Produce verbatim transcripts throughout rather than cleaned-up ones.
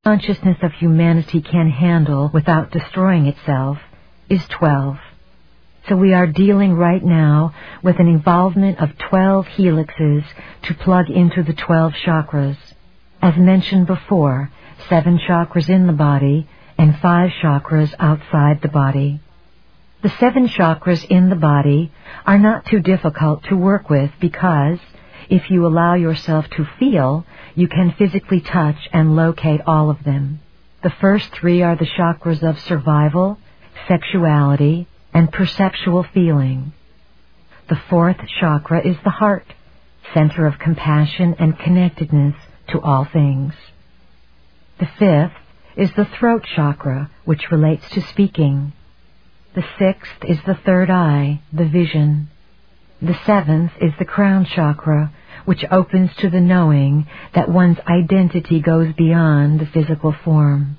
consciousness of humanity can handle without destroying itself is twelve. So we are dealing right now with an involvement of twelve helixes to plug into the twelve chakras. As mentioned before, seven chakras in the body and five chakras outside the body. The seven chakras in the body are not too difficult to work with because, if you allow yourself to feel, you can physically touch and locate all of them. The first three are the chakras of survival, sexuality, and perceptual feeling. The fourth chakra is the heart, center of compassion and connectedness to all things. The fifth is the throat chakra, which relates to speaking. The sixth is the third eye, the vision. The seventh is the crown chakra, which opens to the knowing that one's identity goes beyond the physical form.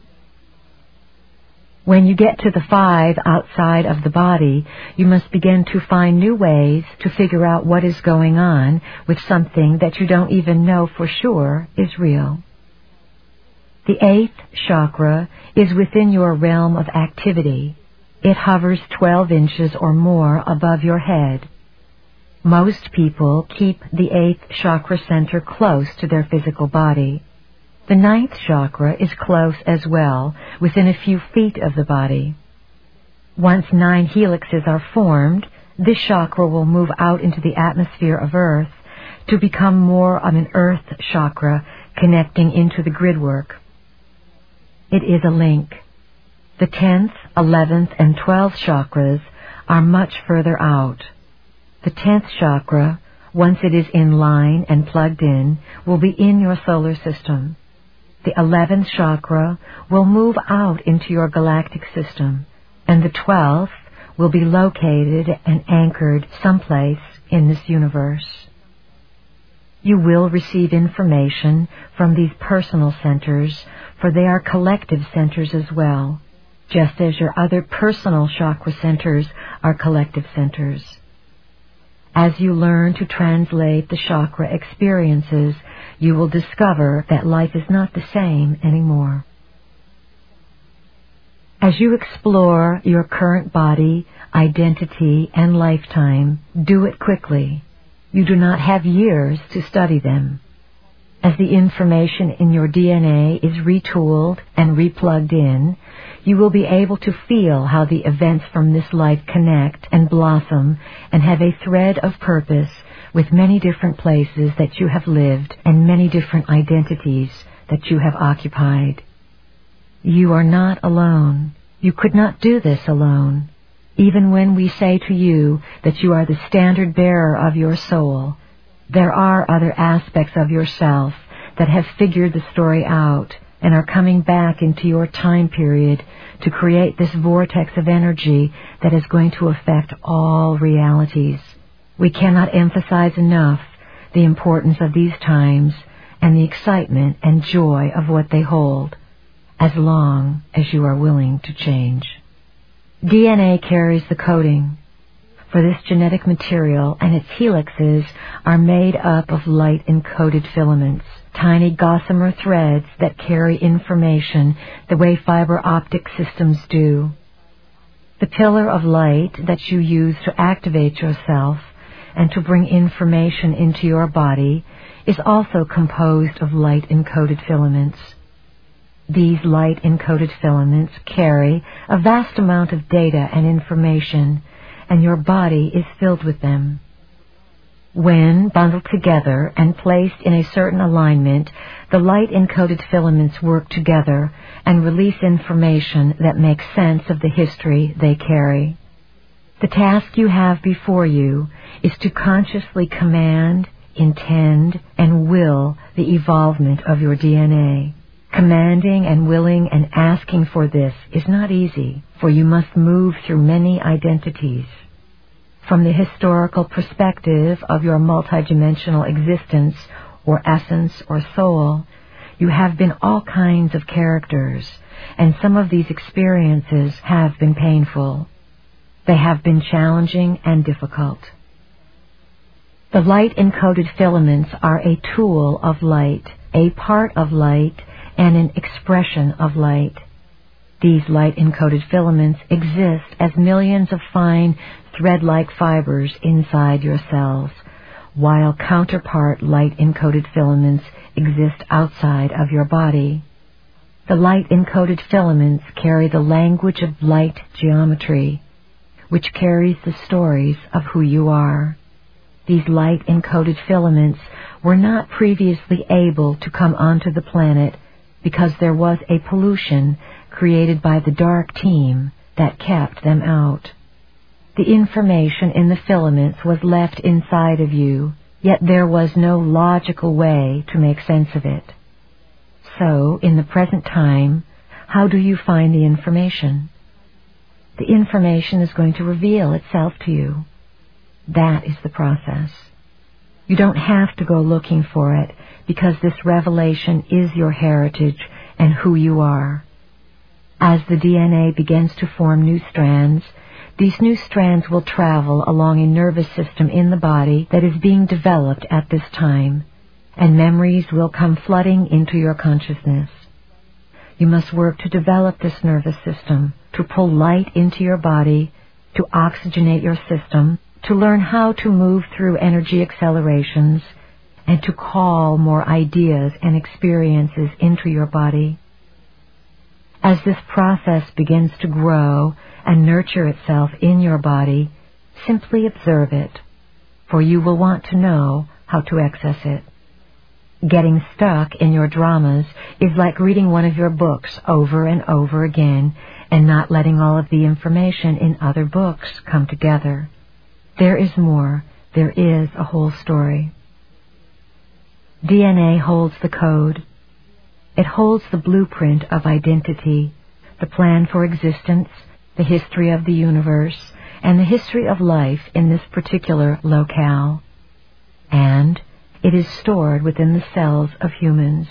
When you get to the five outside of the body, you must begin to find new ways to figure out what is going on with something that you don't even know for sure is real. The eighth chakra is within your realm of activity. It hovers twelve inches or more above your head. Most people keep the eighth chakra center close to their physical body. The ninth chakra is close as well, within a few feet of the body. Once nine helixes are formed, this chakra will move out into the atmosphere of Earth to become more of an Earth chakra connecting into the grid work. It is a link. The tenth, eleventh, and twelfth chakras are much further out. The tenth chakra, once it is in line and plugged in, will be in your solar system. The eleventh chakra will move out into your galactic system, and the twelfth will be located and anchored someplace in this universe. You will receive information from these personal centers, for they are collective centers as well, just as your other personal chakra centers are collective centers. As you learn to translate the chakra experiences, you will discover that life is not the same anymore. As you explore your current body, identity, and lifetime, do it quickly. You do not have years to study them. As the information in your D N A is retooled and replugged in, you will be able to feel how the events from this life connect and blossom and have a thread of purpose with many different places that you have lived and many different identities that you have occupied. You are not alone. You could not do this alone. Even when we say to you that you are the standard bearer of your soul, there are other aspects of yourself that have figured the story out and are coming back into your time period to create this vortex of energy that is going to affect all realities. We cannot emphasize enough the importance of these times and the excitement and joy of what they hold, as long as you are willing to change. D N A carries the coding. For this genetic material and its helixes are made up of light-encoded filaments, tiny gossamer threads that carry information the way fiber optic systems do. The pillar of light that you use to activate yourself and to bring information into your body is also composed of light-encoded filaments. These light-encoded filaments carry a vast amount of data and information, and your body is filled with them. When bundled together and placed in a certain alignment, the light-encoded filaments work together and release information that makes sense of the history they carry. The task you have before you is to consciously command, intend, and will the evolvement of your D N A. Commanding and willing and asking for this is not easy, for you must move through many identities. From the historical perspective of your multidimensional existence, or essence, or soul, you have been all kinds of characters, and some of these experiences have been painful. They have been challenging and difficult. The light-encoded filaments are a tool of light, a part of light, and an expression of light. These light-encoded filaments exist as millions of fine thread-like fibers inside your cells, while counterpart light-encoded filaments exist outside of your body. The light-encoded filaments carry the language of light geometry, which carries the stories of who you are. These light-encoded filaments were not previously able to come onto the planet because there was a pollution created by the dark team that kept them out. The information in the filaments was left inside of you, yet there was no logical way to make sense of it. So, in the present time, how do you find the information? The information is going to reveal itself to you. That is the process. You don't have to go looking for it, because this revelation is your heritage and who you are. As the D N A begins to form new strands, these new strands will travel along a nervous system in the body that is being developed at this time, and memories will come flooding into your consciousness. You must work to develop this nervous system, to pull light into your body, to oxygenate your system, to learn how to move through energy accelerations, and to call more ideas and experiences into your body. As this process begins to grow and nurture itself in your body, simply observe it, for you will want to know how to access it. Getting stuck in your dramas is like reading one of your books over and over again and not letting all of the information in other books come together. There is more. There is a whole story. D N A holds the code. It holds the blueprint of identity, the plan for existence, the history of the universe, and the history of life in this particular locale. And it is stored within the cells of humans.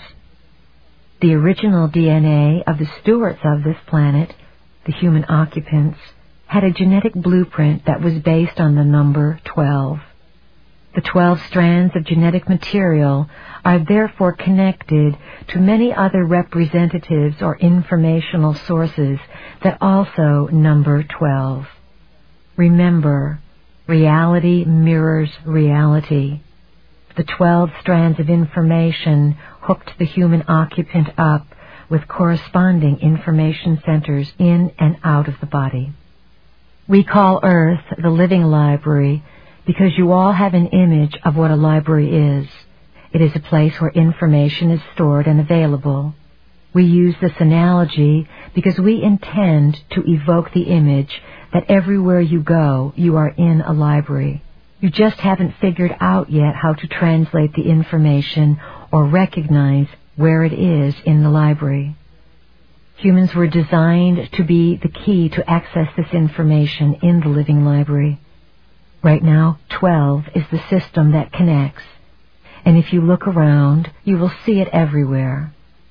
The original D N A of the stewards of this planet, the human occupants, had a genetic blueprint that was based on the number twelve. The twelve strands of genetic material are therefore connected to many other representatives or informational sources that also number twelve. Remember, reality mirrors reality. The twelve strands of information hooked the human occupant up with corresponding information centers in and out of the body. We call Earth the living library because you all have an image of what a library is. It is a place where information is stored and available. We use this analogy because we intend to evoke the image that everywhere you go, you are in a library. You just haven't figured out yet how to translate the information or recognize where it is in the library. Humans were designed to be the key to access this information in the living library. Right now, twelve is the system that connects, and if you look around, you will see it everywhere.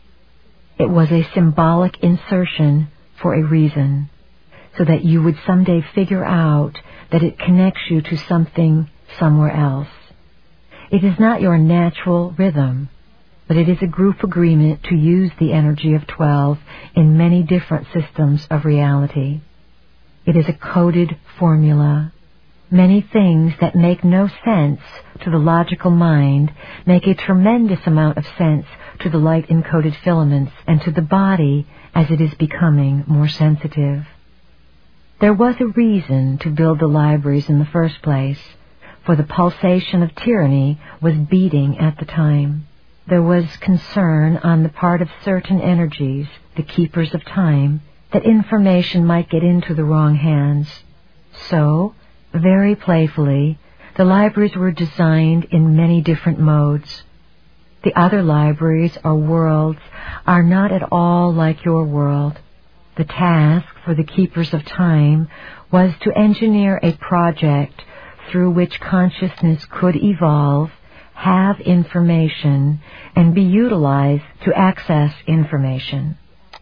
It was a symbolic insertion for a reason, so that you would someday figure out that it connects you to something somewhere else. It is not your natural rhythm, but it is a group agreement to use the energy of twelve in many different systems of reality. It is a coded formula. Many things that make no sense to the logical mind make a tremendous amount of sense to the light-encoded filaments and to the body as it is becoming more sensitive. There was a reason to build the libraries in the first place, for the pulsation of tyranny was beating at the time. There was concern on the part of certain energies, the keepers of time, that information might get into the wrong hands. So, very playfully, the libraries were designed in many different modes. The other libraries or worlds are not at all like your world. The task for the keepers of time was to engineer a project through which consciousness could evolve, have information, and be utilized to access information.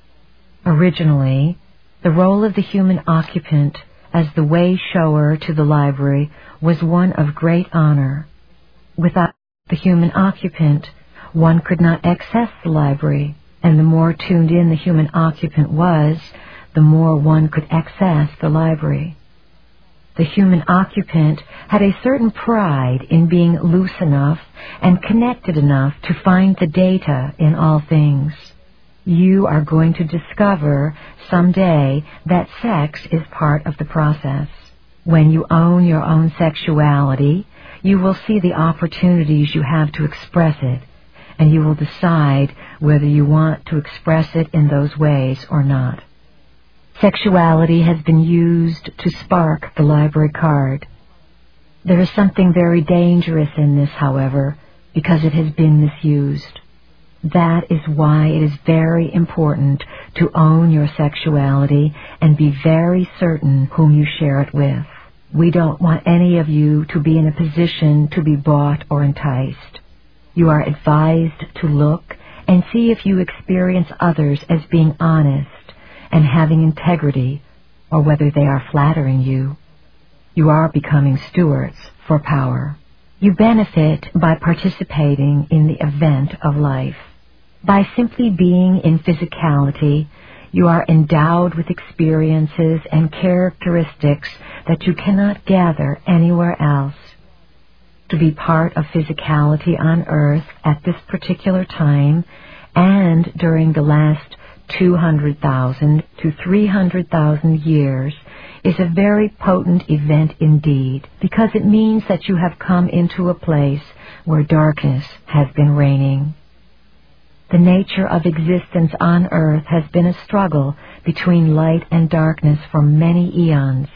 Originally, the role of the human occupant as the way shower to the library was one of great honor. Without the human occupant, one could not access the library, and the more tuned in the human occupant was, the more one could access the library. The human occupant had a certain pride in being loose enough and connected enough to find the data in all things. You are going to discover someday that sex is part of the process. When you own your own sexuality, you will see the opportunities you have to express it, and you will decide whether you want to express it in those ways or not. Sexuality has been used to spark the library card. There is something very dangerous in this, however, because it has been misused. That is why it is very important to own your sexuality and be very certain whom you share it with. We don't want any of you to be in a position to be bought or enticed. You are advised to look and see if you experience others as being honest and having integrity, or whether they are flattering you. You are becoming stewards for power. You benefit by participating in the event of life. By simply being in physicality, you are endowed with experiences and characteristics that you cannot gather anywhere else. To be part of physicality on Earth at this particular time and during the last two hundred thousand to three hundred thousand years is a very potent event indeed, because it means that you have come into a place where darkness has been reigning. The nature of existence on Earth has been a struggle between light and darkness for many eons.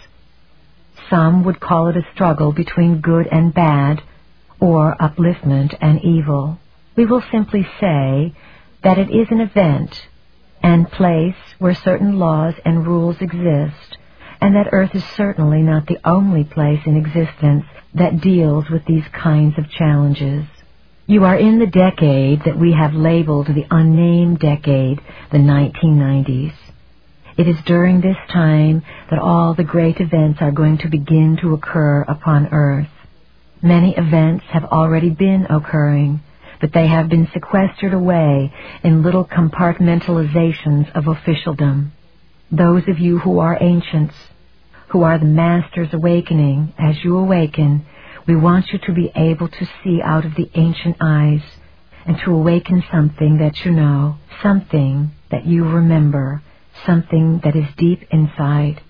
Some would call it a struggle between good and bad, or upliftment and evil. We will simply say that it is an event and place where certain laws and rules exist, and that Earth is certainly not the only place in existence that deals with these kinds of challenges. You are in the decade that we have labeled the unnamed decade, the nineteen nineties. It is during this time that all the great events are going to begin to occur upon Earth. Many events have already been occurring, but they have been sequestered away in little compartmentalizations of officialdom. Those of you who are ancients, who are the masters awakening, as you awaken, we want you to be able to see out of the ancient eyes and to awaken something that you know, something that you remember, something that is deep inside.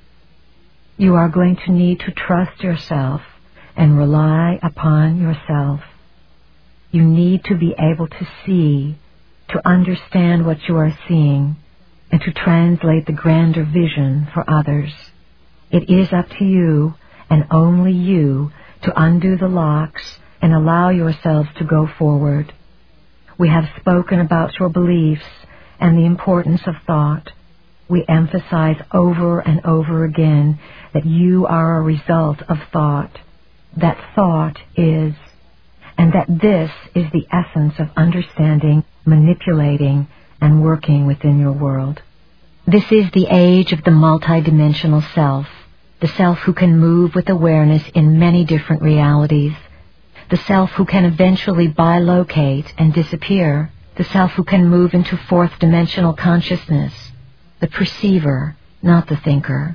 You are going to need to trust yourself and rely upon yourself. You need to be able to see, to understand what you are seeing, and to translate the grander vision for others. It is up to you, and only you, to undo the locks and allow yourselves to go forward. We have spoken about your beliefs and the importance of thought. We emphasize over and over again that you are a result of thought, that thought is, and that this is the essence of understanding, manipulating, and working within your world. This is the age of the multidimensional self, the self who can move with awareness in many different realities, the self who can eventually bilocate and disappear, the self who can move into fourth-dimensional consciousness, the perceiver, not the thinker.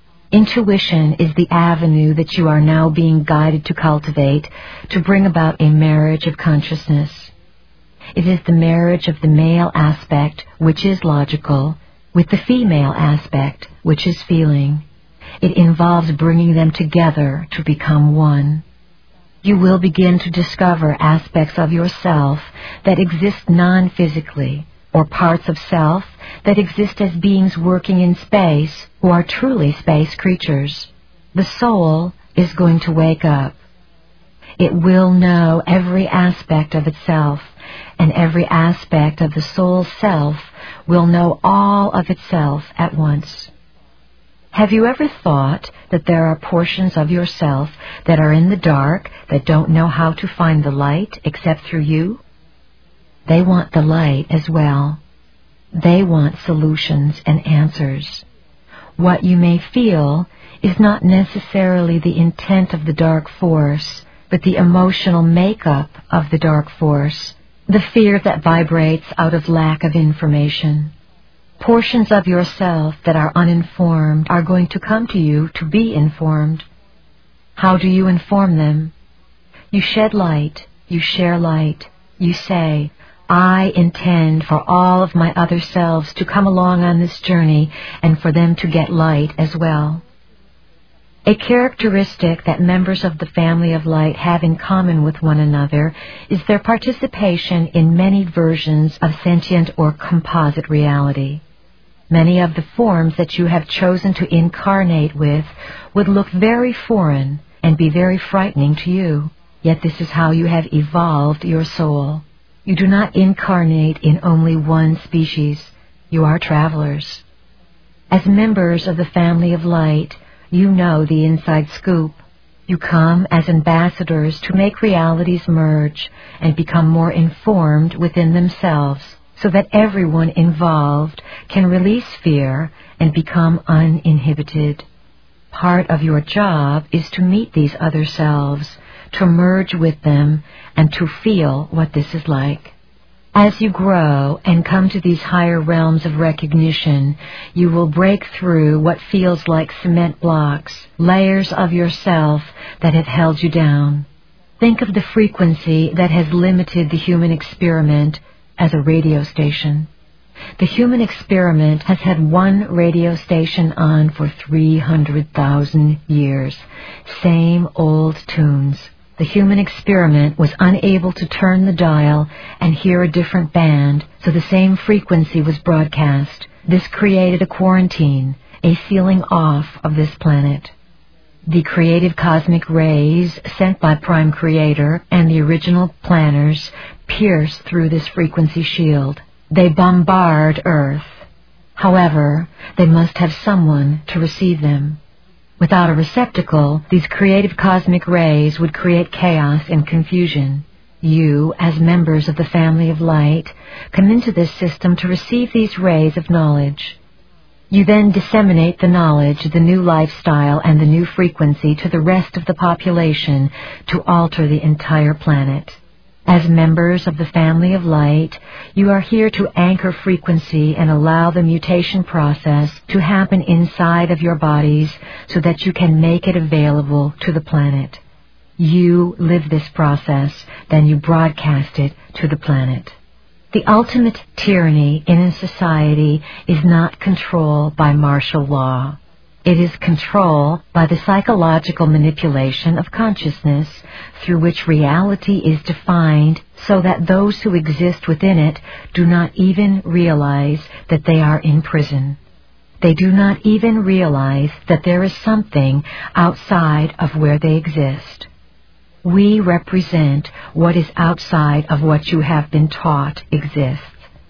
Intuition is the avenue that you are now being guided to cultivate to bring about a marriage of consciousness. It is the marriage of the male aspect, which is logical, with the female aspect, which is feeling. It involves bringing them together to become one. You will begin to discover aspects of yourself that exist non-physically, or parts of self that exist as beings working in space who are truly space creatures. The soul is going to wake up. It will know every aspect of itself, and every aspect of the soul's self will know all of itself at once. Have you ever thought that there are portions of yourself that are in the dark that don't know how to find the light except through you? They want the light as well. They want solutions and answers. What you may feel is not necessarily the intent of the dark force, but the emotional makeup of the dark force, the fear that vibrates out of lack of information. Portions of yourself that are uninformed are going to come to you to be informed. How do you inform them? You shed light, you share light, you say, I intend for all of my other selves to come along on this journey and for them to get light as well. A characteristic that members of the family of light have in common with one another is their participation in many versions of sentient or composite reality. Many of the forms that you have chosen to incarnate with would look very foreign and be very frightening to you, yet this is how you have evolved your soul. You do not incarnate in only one species. You are travelers. As members of the family of light, you know the inside scoop. You come as ambassadors to make realities merge and become more informed within themselves so that everyone involved can release fear and become uninhibited. Part of your job is to meet these other selves, to merge with them, and to feel what this is like. As you grow and come to these higher realms of recognition, you will break through what feels like cement blocks, layers of yourself that have held you down. Think of the frequency that has limited the human experiment as a radio station. The human experiment has had one radio station on for three hundred thousand years. Same old tunes. The human experiment was unable to turn the dial and hear a different band, so the same frequency was broadcast. This created a quarantine, a sealing off of this planet. The creative cosmic rays sent by Prime Creator and the original planners pierce through this frequency shield. They bombard Earth. However, they must have someone to receive them. Without a receptacle, these creative cosmic rays would create chaos and confusion. You, as members of the family of light, come into this system to receive these rays of knowledge. You then disseminate the knowledge, the new lifestyle, and the new frequency to the rest of the population to alter the entire planet. As members of the family of light, you are here to anchor frequency and allow the mutation process to happen inside of your bodies so that you can make it available to the planet. You live this process, then you broadcast it to the planet. The ultimate tyranny in a society is not control by martial law. It is control by the psychological manipulation of consciousness through which reality is defined so that those who exist within it do not even realize that they are in prison. They do not even realize that there is something outside of where they exist. We represent what is outside of what you have been taught exists.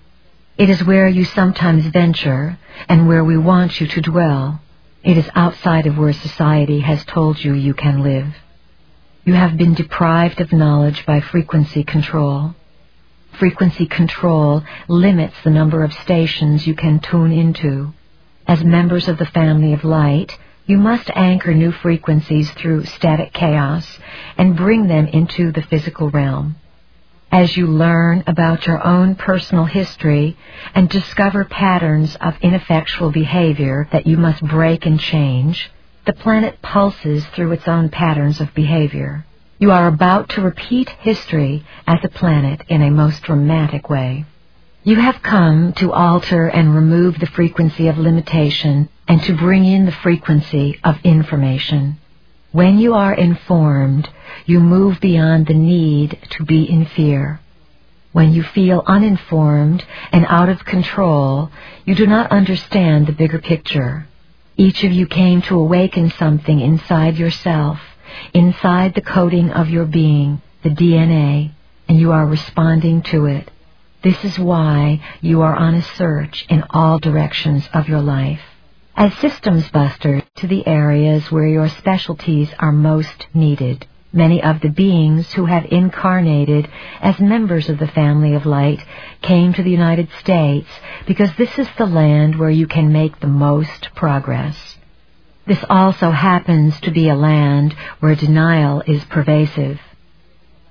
It is where you sometimes venture and where we want you to dwell. It is outside of where society has told you you can live. You have been deprived of knowledge by frequency control. Frequency control limits the number of stations you can tune into. As members of the family of light, you must anchor new frequencies through static chaos and bring them into the physical realm. As you learn about your own personal history and discover patterns of ineffectual behavior that you must break and change, the planet pulses through its own patterns of behavior. You are about to repeat history as a planet in a most dramatic way. You have come to alter and remove the frequency of limitation and to bring in the frequency of information. When you are informed, you move beyond the need to be in fear. When you feel uninformed and out of control, you do not understand the bigger picture. Each of you came to awaken something inside yourself, inside the coding of your being, the D N A, and you are responding to it. This is why you are on a search in all directions of your life. As systems busters to the areas where your specialties are most needed. Many of the beings who have incarnated as members of the family of light came to the United States because this is the land where you can make the most progress. This also happens to be a land where denial is pervasive.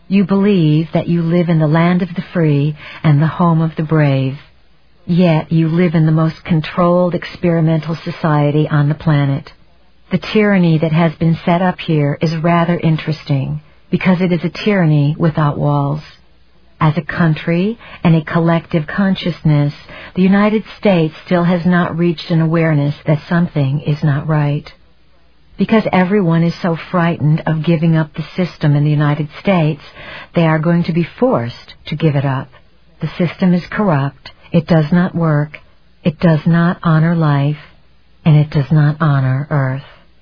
You believe that you live in the land of the free and the home of the brave. Yet you live in the most controlled experimental society on the planet. The tyranny that has been set up here is rather interesting, because it is a tyranny without walls. As a country and a collective consciousness, the United States still has not reached an awareness that something is not right. Because everyone is so frightened of giving up the system in the United States, they are going to be forced to give it up. The system is corrupt, it does not work, it does not honor life, and it does not honor Earth.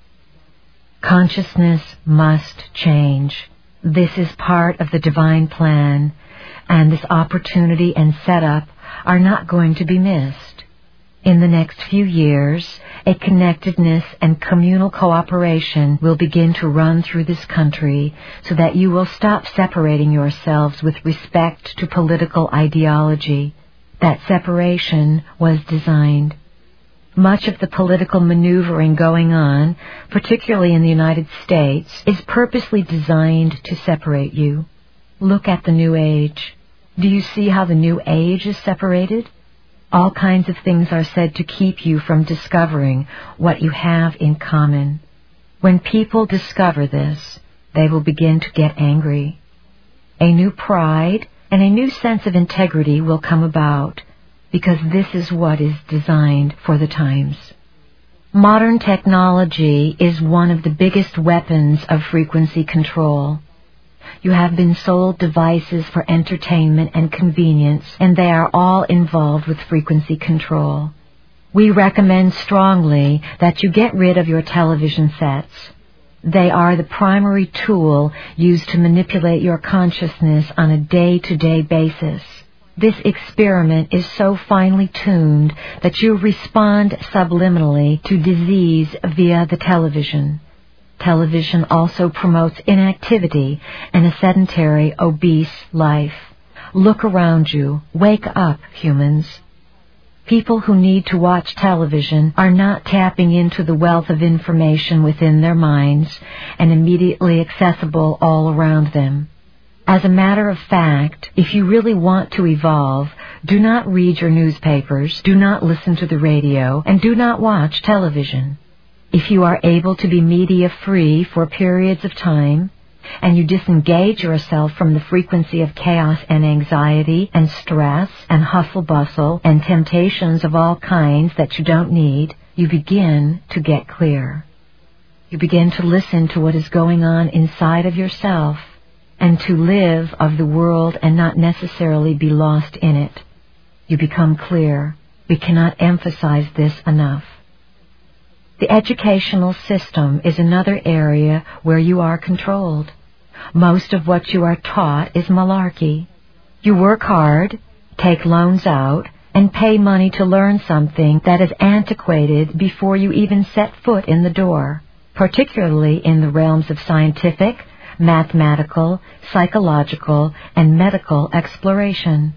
Consciousness must change. This is part of the divine plan, and this opportunity and setup are not going to be missed. In the next few years, a connectedness and communal cooperation will begin to run through this country so that you will stop separating yourselves with respect to political ideology. That separation was designed. Much of the political maneuvering going on, particularly in the United States, is purposely designed to separate you. Look at the New Age. Do you see how the New Age is separated? All kinds of things are said to keep you from discovering what you have in common. When people discover this, they will begin to get angry. A new pride and a new sense of integrity will come about, because this is what is designed for the times. Modern technology is one of the biggest weapons of frequency control. You have been sold devices for entertainment and convenience, and they are all involved with frequency control. We recommend strongly that you get rid of your television sets. They are the primary tool used to manipulate your consciousness on a day-to-day basis. This experiment is so finely tuned that you respond subliminally to disease via the television. Television also promotes inactivity and a sedentary, obese life. Look around you. Wake up, humans. People who need to watch television are not tapping into the wealth of information within their minds and immediately accessible all around them. As a matter of fact, if you really want to evolve, do not read your newspapers, do not listen to the radio, and do not watch television. If you are able to be media-free for periods of time, and you disengage yourself from the frequency of chaos and anxiety and stress and hustle-bustle and temptations of all kinds that you don't need, you begin to get clear. You begin to listen to what is going on inside of yourself and to live of the world and not necessarily be lost in it. You become clear. We cannot emphasize this enough. The educational system is another area where you are controlled. Most of what you are taught is malarkey. You work hard, take loans out, and pay money to learn something that is antiquated before you even set foot in the door, particularly in the realms of scientific, mathematical, psychological, and medical exploration.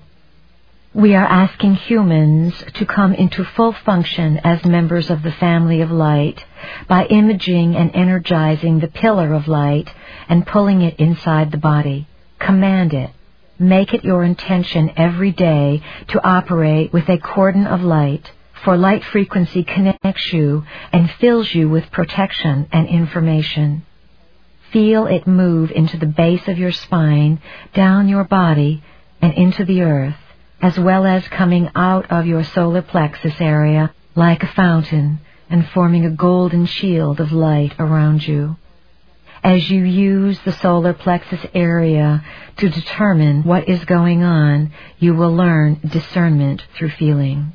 We are asking humans to come into full function as members of the family of light by imaging and energizing the pillar of light and pulling it inside the body. Command it. Make it your intention every day to operate with a cordon of light, for light frequency connects you and fills you with protection and information. Feel it move into the base of your spine, down your body, and into the earth, as well as coming out of your solar plexus area like a fountain and forming a golden shield of light around you. As you use the solar plexus area to determine what is going on, you will learn discernment through feeling.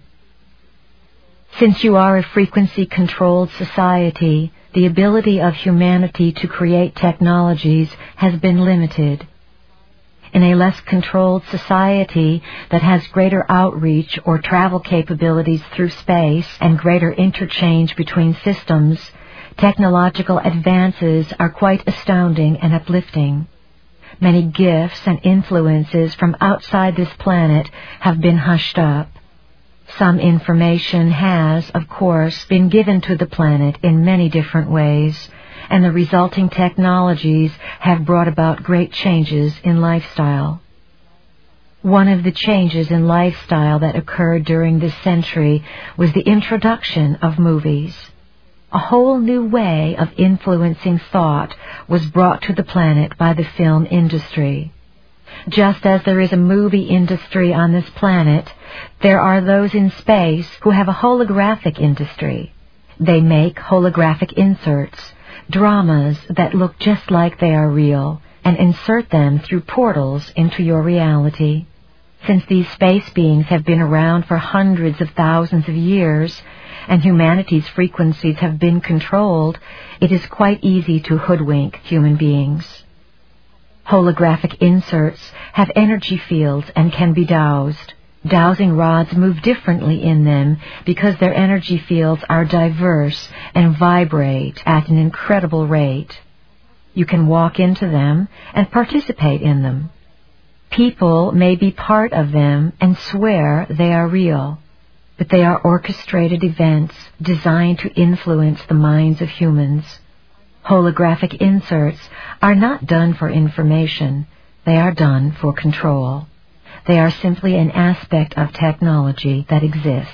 Since you are a frequency-controlled society, the ability of humanity to create technologies has been limited. In a less controlled society that has greater outreach or travel capabilities through space and greater interchange between systems, technological advances are quite astounding and uplifting. Many gifts and influences from outside this planet have been hushed up. Some information has, of course, been given to the planet in many different ways, and the resulting technologies have brought about great changes in lifestyle. One of the changes in lifestyle that occurred during this century was the introduction of movies. A whole new way of influencing thought was brought to the planet by the film industry. Just as there is a movie industry on this planet, there are those in space who have a holographic industry. They make holographic inserts, dramas that look just like they are real, and insert them through portals into your reality. Since these space beings have been around for hundreds of thousands of years, and humanity's frequencies have been controlled, it is quite easy to hoodwink human beings. Holographic inserts have energy fields and can be dowsed. Dowsing rods move differently in them because their energy fields are diverse and vibrate at an incredible rate. You can walk into them and participate in them. People may be part of them and swear they are real, but they are orchestrated events designed to influence the minds of humans. Holographic inserts are not done for information, they are done for control. They are simply an aspect of technology that exists.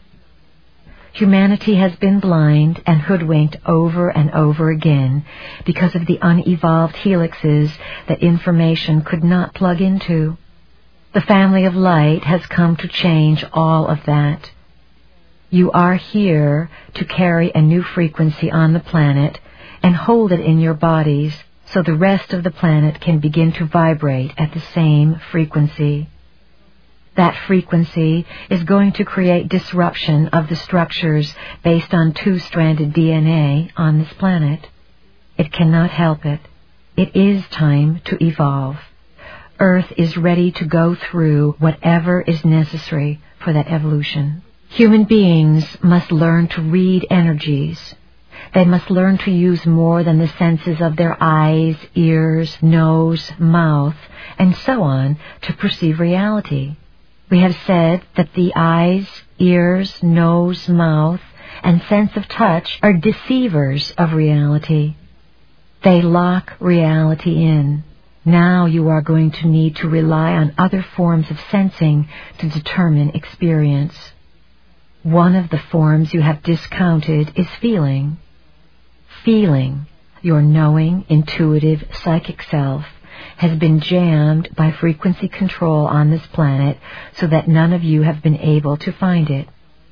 Humanity has been blind and hoodwinked over and over again because of the unevolved helixes that information could not plug into. The family of light has come to change all of that. You are here to carry a new frequency on the planet and hold it in your bodies so the rest of the planet can begin to vibrate at the same frequency. That frequency is going to create disruption of the structures based on two-stranded D N A on this planet. It cannot help it. It is time to evolve. Earth is ready to go through whatever is necessary for that evolution. Human beings must learn to read energies. They must learn to use more than the senses of their eyes, ears, nose, mouth, and so on to perceive reality. We have said that the eyes, ears, nose, mouth, and sense of touch are deceivers of reality. They lock reality in. Now you are going to need to rely on other forms of sensing to determine experience. One of the forms you have discounted is feeling. Feeling, your knowing, intuitive, psychic self, has been jammed by frequency control on this planet so that none of you have been able to find it.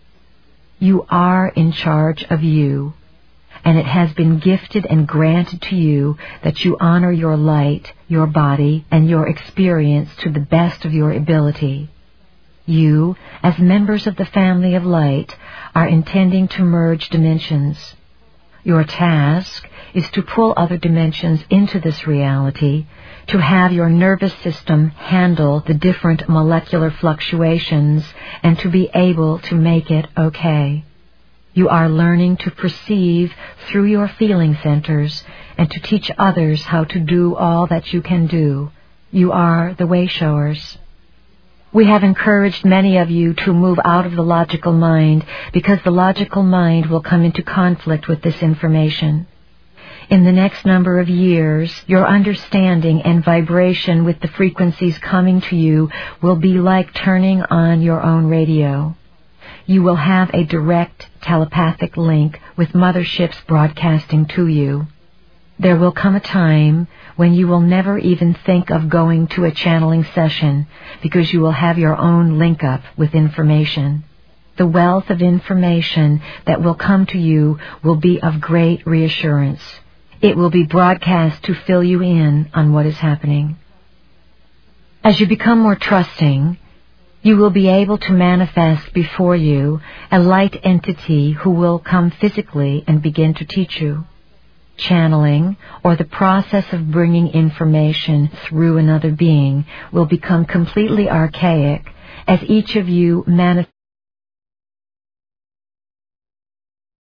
You are in charge of you, and it has been gifted and granted to you that you honor your light, your body, and your experience to the best of your ability. You, as members of the family of light, are intending to merge dimensions. Your task is to pull other dimensions into this reality, to have your nervous system handle the different molecular fluctuations, and to be able to make it okay. You are learning to perceive through your feeling centers and to teach others how to do all that you can do. You are the way-showers. We have encouraged many of you to move out of the logical mind because the logical mind will come into conflict with this information. In the next number of years, your understanding and vibration with the frequencies coming to you will be like turning on your own radio. You will have a direct telepathic link with motherships broadcasting to you. There will come a time when you will never even think of going to a channeling session because you will have your own link-up with information. The wealth of information that will come to you will be of great reassurance. It will be broadcast to fill you in on what is happening. As you become more trusting, you will be able to manifest before you a light entity who will come physically and begin to teach you. Channeling, or the process of bringing information through another being, will become completely archaic as each of you manifests